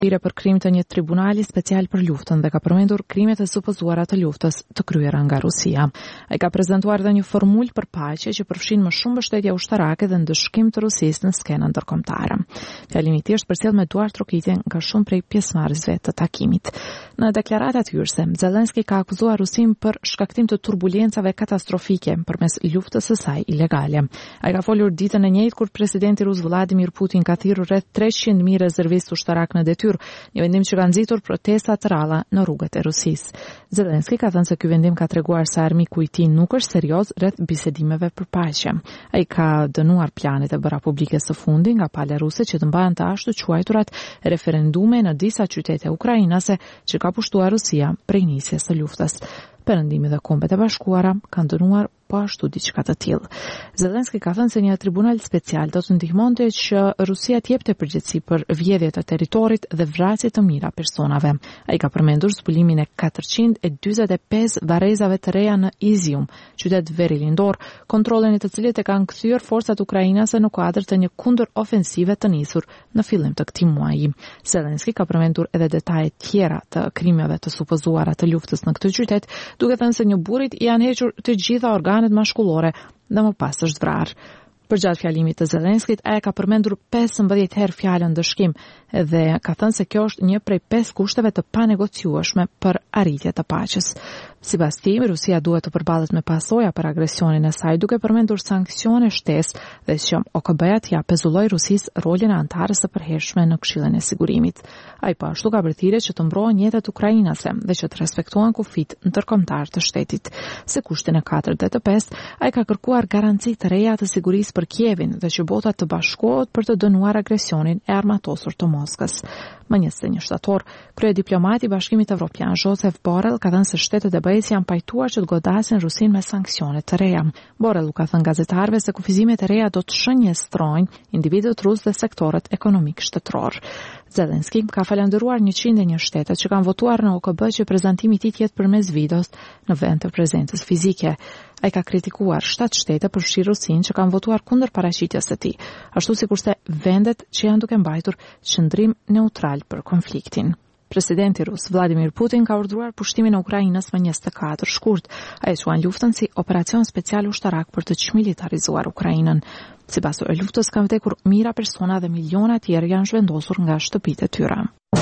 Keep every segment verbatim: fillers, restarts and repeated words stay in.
për krim të një tribunali special për luftën dhe ka përmendur krimet e supozuara të luftës të kryera nga Rusia. Ai ka prezantuar dhe një formulë për paqe që përfshin më shumë mbështetje ushtarake dhe ndëshkim të Rusisë në skenën ndërkombëtare. Fjalimi i tij është përcjell me duar trokitje nga shumë prej pjesëmarrësve të takimit. Në deklaratat hyrëse, Zelenski ka akuzuar Rusinë për shkaktim të turbulencave katastrofike përmes luftës së saj ilegale. Ai ka folur ditën e njëjtë kur presidenti rus Vladimir Putin ka thirrur rreth treqind mijë rezervistë ushtarak në detyrë, një vendim që ka nxitur protesta të ralla në rrugët e Rusisë. Zelenski ka thënë se ky vendim ka treguar se armiku i tij nuk është serioz rreth bisedimeve për paqe. Ai ka dënuar planet e bëra publike së fundi nga pala ruse që të mbahen të ashtu quajturat referendume në disa qytete ukrainase që ka pushtuar Rusia prej nisjes së luftës. Perëndimi dhe Kombet e Bashkuara kanë dënuar po ashtu diçka të tillë. Zelenski ka thënë se një tribunal special do të ndihmonte që Rusia të jepte përgjegjësi për vjedhje të territorit dhe vrasje të mijëra personave. Ai ka përmendur zbulimin e katërqind e dyzet e pesë varrezave të reja në Izium, qytet veri lindor, kontrollin e të cilit e kanë kthyer forcat ukrainase në kuadër të një kundërofensive të nisur në fillim të këtij muaji. Zelenski ka përmendur edhe detaje tjera të krimeve të supozuara të luftës në këtë qytet, duke thënë se një burrit i janë hequr të gjitha organet mashkullore dhe më pas është vrarë. Përgjatë fjalimit të Zelenskit, ai ka përmendur pesëmbëdhjetë herë fjalën dëshkim dhe ka thënë se kjo është një prej pesë kushteve të panegociueshme për arritje të paqes. Sipas tij, Rusia duhet të përballet me pasoja për agresionin e saj, duke përmendur sanksione shtesë dhe që O K B-ja t'ia pezulloj Rusisë rolin e antarës së përhershme në Këshillin e Sigurimit. Ai po ashtu ka bërthirrje që të mbrohen jetët ukrainase dhe që të respektohen kufit ndërkombëtar të shtetit. Se kushtin e katërt dhe të pestë, ai ka kërkuar garanci të reja të sigurisë për Kievin dhe që bota të bashkohet për të dënuar agresionin e armatosur të Moskës. Më njësë një shtator, kryediplomati i Bashkimit Evropian Joseph Borrell ka thënë se shtetet e B E S janë pajtuar që të godasin Rusinë me sanksione të reja. Borrell u ka thënë gazetarëve se kufizimet e reja do të shënjestrojnë individët rus dhe sektorët ekonomik shtetëror. Zelenski ka falendëruar njëqind e një shtetet që kanë votuar në O K B që prezantimi i tij të jetë përmes videos në vend të prezencës fizike. Ai ka kritikuar shtatë shtete përfshirë Rusinë që kanë votuar kundër paraqitjes së tij, ashtu sikurse vendet që janë duke mbajtur qëndrim neutral për konfliktin. Presidenti rus Vladimir Putin ka urdhëruar pushtimin e Ukrainës më njëzet e katër shkurt. Ai quan luftën si operacion special ushtarak për të çmilitarizuar Ukrainën. Sipas e luftës kanë vdekur mijëra persona dhe miliona tjerë janë zhvendosur nga shtëpitë e tyre.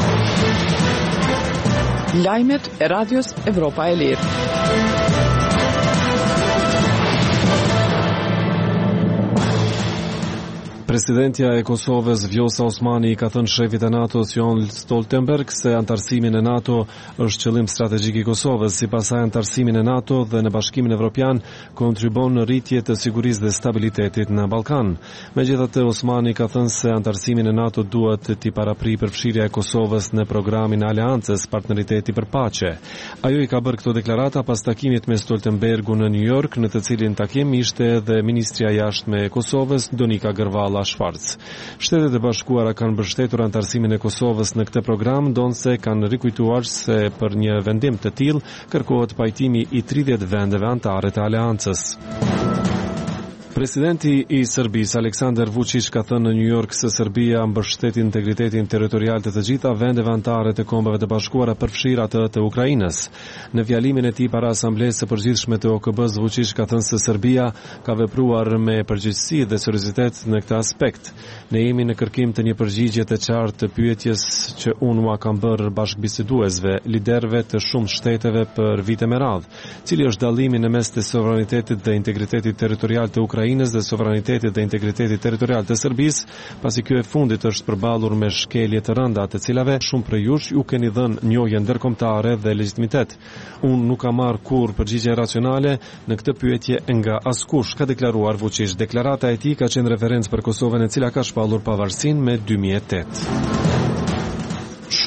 Lajmet e Radios Evropa e Lirë. Presidentja e Kosovës Vjosa Osmani ka thënë shefit e NATO-s Jens Stoltenberg se antarësimin e NATO është qëllim strategjik i Kosovës. Sipas saj, antarësimin e NATO dhe në Bashkimin Evropian kontribon në rritje të sigurisë dhe stabilitetit në Ballkan. Megjithatë, Osmani ka thënë se antarësimin e NATO duhet t'i paraprijë përfshirja e Kosovës në programin e Aleancës Partneriteti për Paqe. Ajo i ka bërë këto deklarata pas takimit me Stoltenbergun në New York, në të cilin takim ishte edhe ministrja e jashtme e Kosovës Donika Gërvalla Shvarc. Shtetet e Bashkuara kanë mbështetur antarësimin e Kosovës në këtë program, ndonse kanë rikujtuar se për një vendim të tillë kërkohet pajtimi i tridhjetë vendeve anëtare të aleancës. Presidenti i Serbisë Aleksandar Vučić ka thënë në New York se Serbia mbështet integritetin territorial të të gjitha vendeve anëtare të Kombeve të Bashkuara, përfshirë atë të Ukrainës. Në fjalimin e tij para Asamblesë së Përgjithshme të O K B-s, Vučić ka thënë se Serbia ka vepruar me përgjegjësi dhe seriozitet në këtë aspekt. Ne jemi në kërkim të një përgjigje të qartë të pyetjes që unë ua kam bërë bashkëbiseduesve, liderëve të shumë shteteve për vite me radhë, cili është dallimi në mes të sovranitetit dhe integritetit territorial të Ukrainës dhe sovranitetit dhe integritetit territorial të Serbisë, pasi kjo e fundit është përballur me shkelje të rënda, të cilave shumë prej jush ju keni dhënë njohje ndërkombëtare dhe legjitimitet. Unë nuk kam marrë kurrë përgjigje racionale në këtë pyetje nga askush, ka deklaruar Vučić. Deklarata e tij ka qenë referencë për Kosovën, e cila ka shpallur pavarësinë me dy mijë e tetë.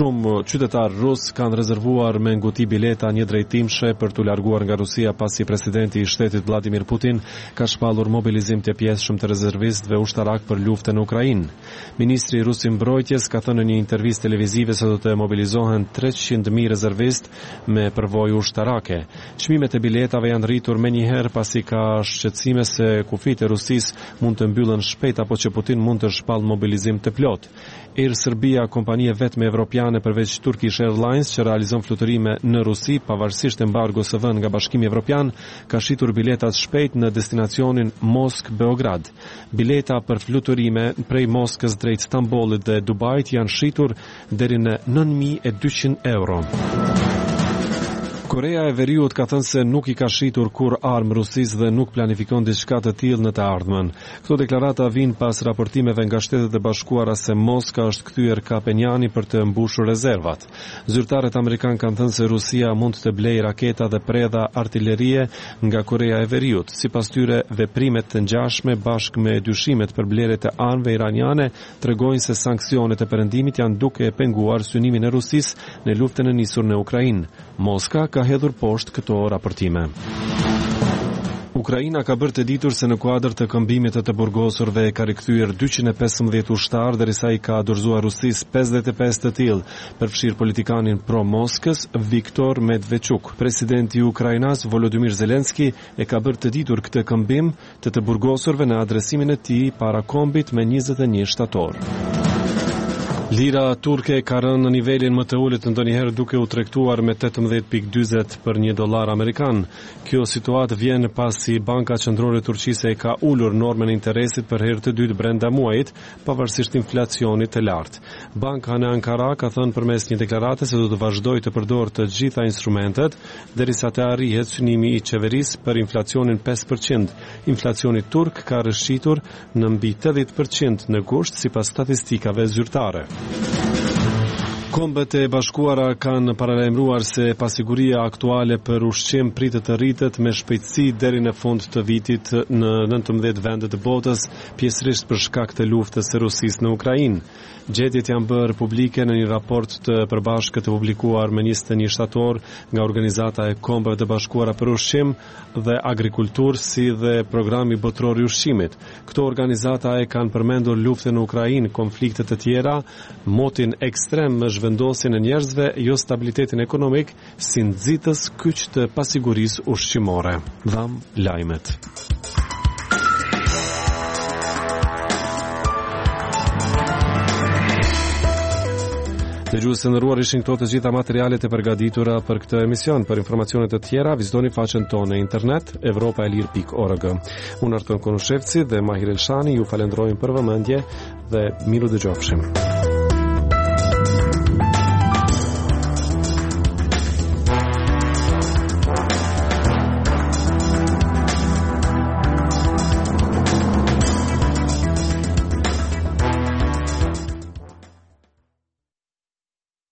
Shumë qytetarë rus kanë rezervuar me nguti bileta një drejtimshe për t'u larguar nga Rusia pasi presidenti i shtetit Vladimir Putin ka shpallur mobilizim të pjesëshëm të rezervistëve ushtarak për luftën në Ukrainë. Ministri i Rus i Mbrojtjes ka thënë në një intervistë televizive se do të mobilizohen treqind mijë rezervistë me përvojë ushtarake. Çmimet e biletave janë rritur menjëherë pasi ka shqetësime se kufit e Rusisë mund të mbyllen shpejt apo që Putin mund të shpallë mobilizim të plot. Air Serbia, kompania vetme evropiane përveç Turkish Airlines që realizon fluturime në Rusi, pavarësisht embargos së vënë nga Bashkimi Evropian, ka shitur biletat shpejt në destinacionin Moskë-Beograd. Bileta për fluturime prej Moskës drejt Stambollit dhe Dubajit janë shitur deri në nëntë mijë e dyqind euro. Korea e Veriut ka thënë se nuk i ka shitur kur armë Rusisë dhe nuk planifikon diçka të tillë në të ardhmen. Këto deklarata vijnë pas raportimeve nga Shtetet e Bashkuara se Moska është kthyer Kapenjani për të mbushur rezervat. Zyrtarët amerikan kanë thënë se Rusia mund të blejë raketa dhe predha artillerie nga Korea e Veriut. Sipas tyre, veprimet të ngjashme bashkë me dyshimet për blerjet e armëve iraniane tregojnë se sanksionet e perëndimit janë duke e penguar synimin e Rusisë në luftën e nisur në Ukrainë. Moska ka hedhur poshtë këto raportime. Ukraina ka bërë të ditur se në kuadër të këmbimit të të burgosurve ka rikthyer dyqind e pesëmbëdhjetë ushtar derisa i ka dorëzuar Rusisë pesëdhjetë e pesë të tillë, përfshir politikanin pro-Moskës Viktor Medvedchuk. Presidenti i Ukrainës Volodymyr Zelenski e ka bërë të ditur këtë këmbim të të burgosurve në adresimin e tij para kombit me njëzet e një shtator. Lira turke ka rënë në nivelin më të ulët ndonjëherë duke u tregtuar me tetëmbëdhjetë pikë dyzet për një dollar amerikan. Kjo situatë vjen pasi Banka Qendrore e Turqisë e ka ulur normën e interesit për herë të dytë brenda muajit, pavarësisht inflacionit të lartë. Banka në Ankara ka thënë përmes një deklarate se do të vazhdojë të përdorë të gjitha instrumentet derisa të arrihet synimi i qeverisë për inflacionin pesë përqind. Inflacioni turk ka rëshqitur në mbi tetëdhjetë përqind në gusht sipas statistikave zyrtare. Kombet e Bashkuara kanë paralajmëruar se pasiguria aktuale për ushqim pritet të rritet me shpejtësi deri në fund të vitit në nëntëmbëdhjetë vende të botës, pjesërisht për shkak të luftës së Rusisë në Ukrainë. Gjetjet janë bërë publike në një raport të përbashkët të publikuar me njëzet e një shtator nga Organizata e Kombeve të Bashkuara për Ushqim dhe Agrikulturë si dhe Programi Botëror i Ushqimit. Këto organizata e kanë përmendur luftën në Ukrainë, konflikte të tjera, motin ekstrem me zhvendosjen e njerëzve, jo stabilitetin ekonomik, si nxitës kyç të pasigurisë ushqimore. Dham lajmet. Dëgjues të nderuar, ishin këto të gjitha materialet e përgatitura për këtë emision. Për informacione të tjera, vizitoni faqen tonë në internet evropa e lir pikë org. Unë Arton Konushevci dhe Mahir Elshani ju falenderojmë për vëmendje dhe miru dëgjofshim.